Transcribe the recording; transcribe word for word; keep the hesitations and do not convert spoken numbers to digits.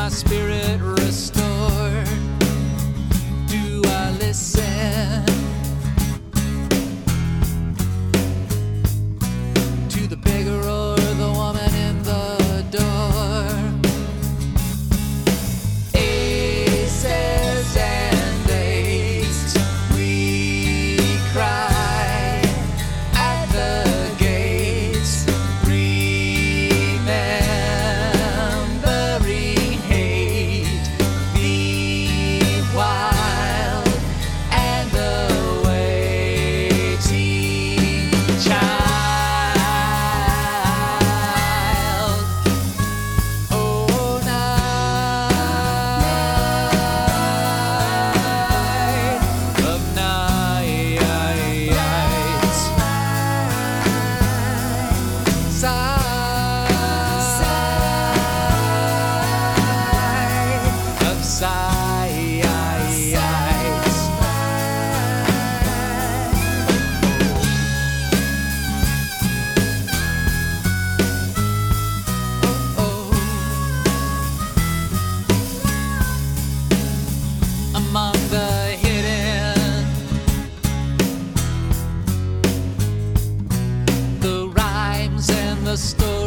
my spirit restored? Do I listen to the beggar or the woman in the door? Aces and eights, we cry at the gates, remembering hate, the wild and awaiting child. Oh, night of nights, sigh of sighs. Oh, among the hidden, the rhymes and the stories.